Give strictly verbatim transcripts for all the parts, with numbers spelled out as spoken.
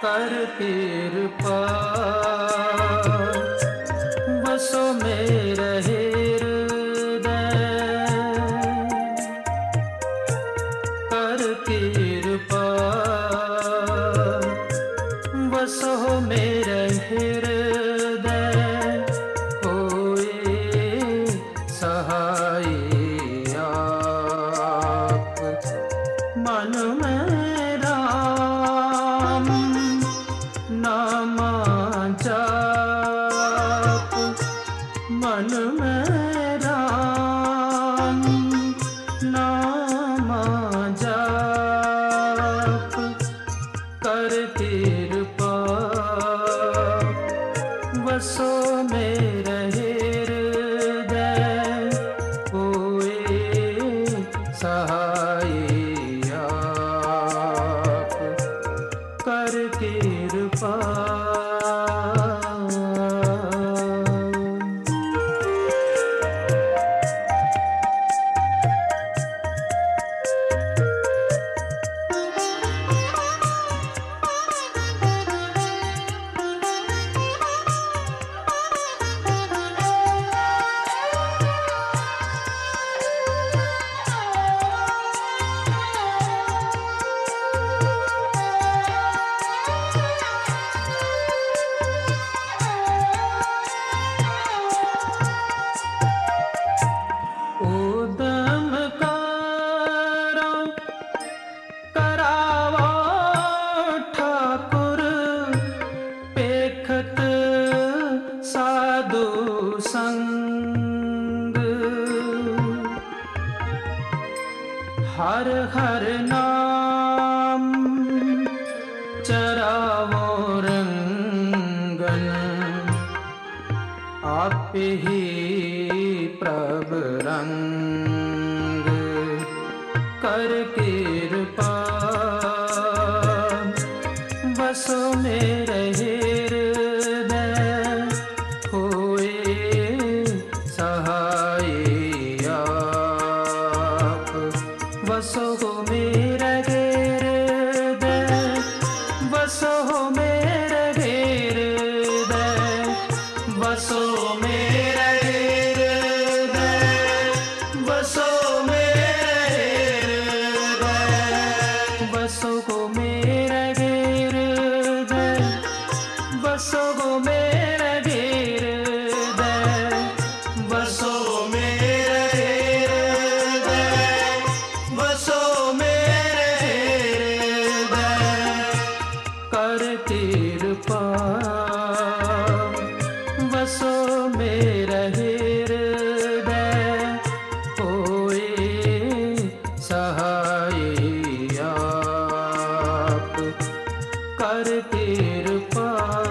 कर कृपा बसो मेरे हृदय, कर कृपा बसो मेरे हृदय, होए सहाय आप मन में राम नाम जाप, मन में राम नाम जाप, कर कृपा बसो मेरे हृदय, होए सहाय आप कर कृपा। साधु संग हर हर नाम चरावो रंगन, आप ही प्रभ रंग कर कृपा बसो मेरे हृदय, होए सहाय आप बसो मेरे हृदय, बसो मेरे हृदय, बसो मेरे हृदय, बसो मेरे हृदय, बसो मेरे हृदय, बसो मेरे हृदय, बसो मेरे हृदय, बसो मेरे हृदय, कर कृपा बसो मेरे हृदय, होए सहाय आप कर कृपा।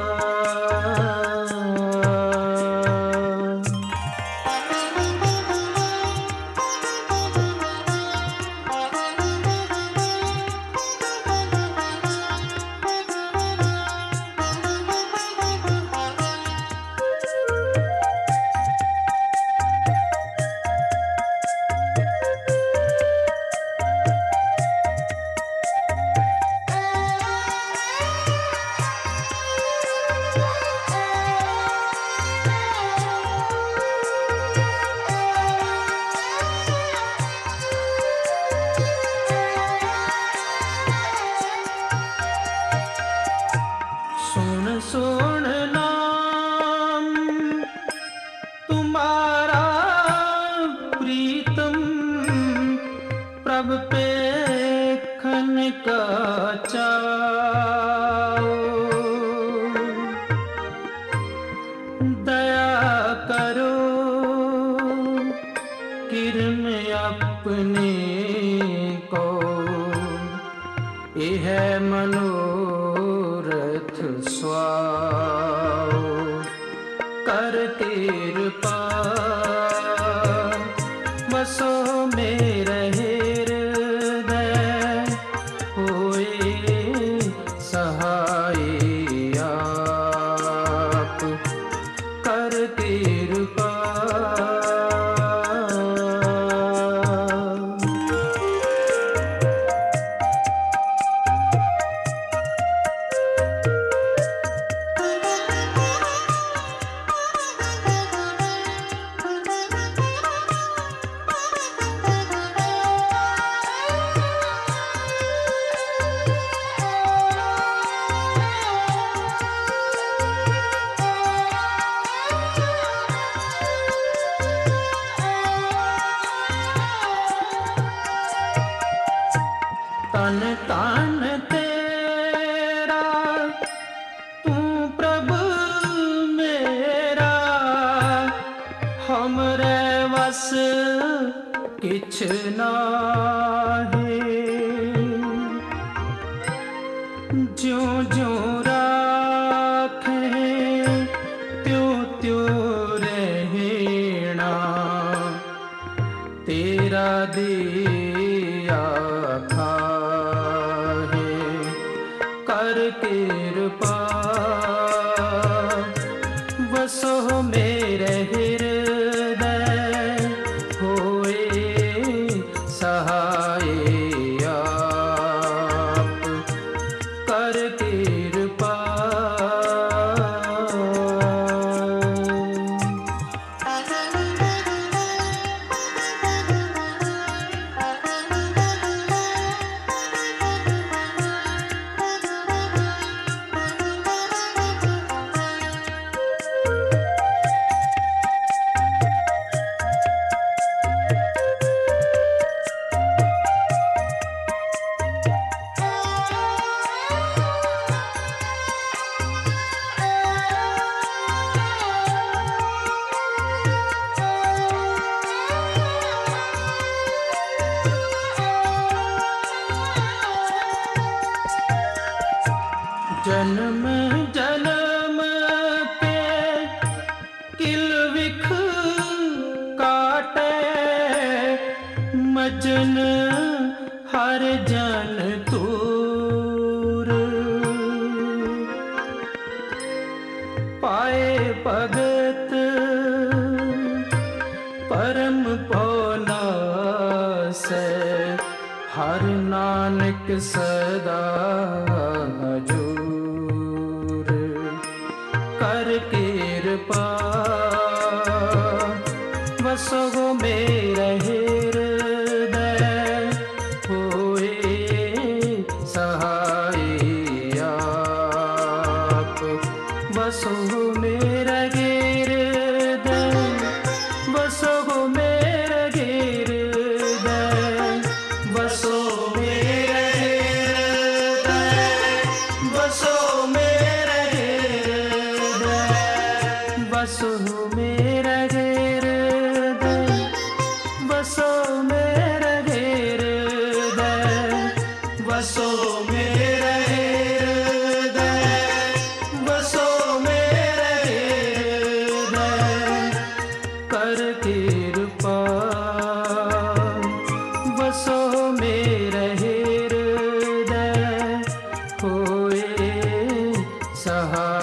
सुन सुन नाम तुम्हारा प्रीतम, प्रभ पेखन का चाओ, दया करो किरण अपने को, यह मनोरथ स्वाओ कर कृपा बसो मेरे हृदय, होए सहाय आप कर कृपा। तान तेरा तू प्रभु मेरा, हमरे वस किछ नाहि। ज्यों ज्यों राखे त्यों त्यों रहना, तेरा दिया खाहे। कर कृपा वसो मेरे हृदय, होए सहाय आप। कर कृपा जन्म जन्म पे किल विख काटे, मजन हर जन तूर। पाए भगत परम पौना से, हर नानक सदा हजूर। कर कृपा वसो मेरे हृदय, होए सहाय आप। वसो मेरे हृदय, वसो मेरे हृदय, वसो मेरे हृदय, वसो मेरे हृदय, वसो मेरे हृदय, वसो मेरे हृदय, वसो मेरे हृदय, वसो मेरे हृदय। कर कृपा वसो मेरे हृदय, होए सहाय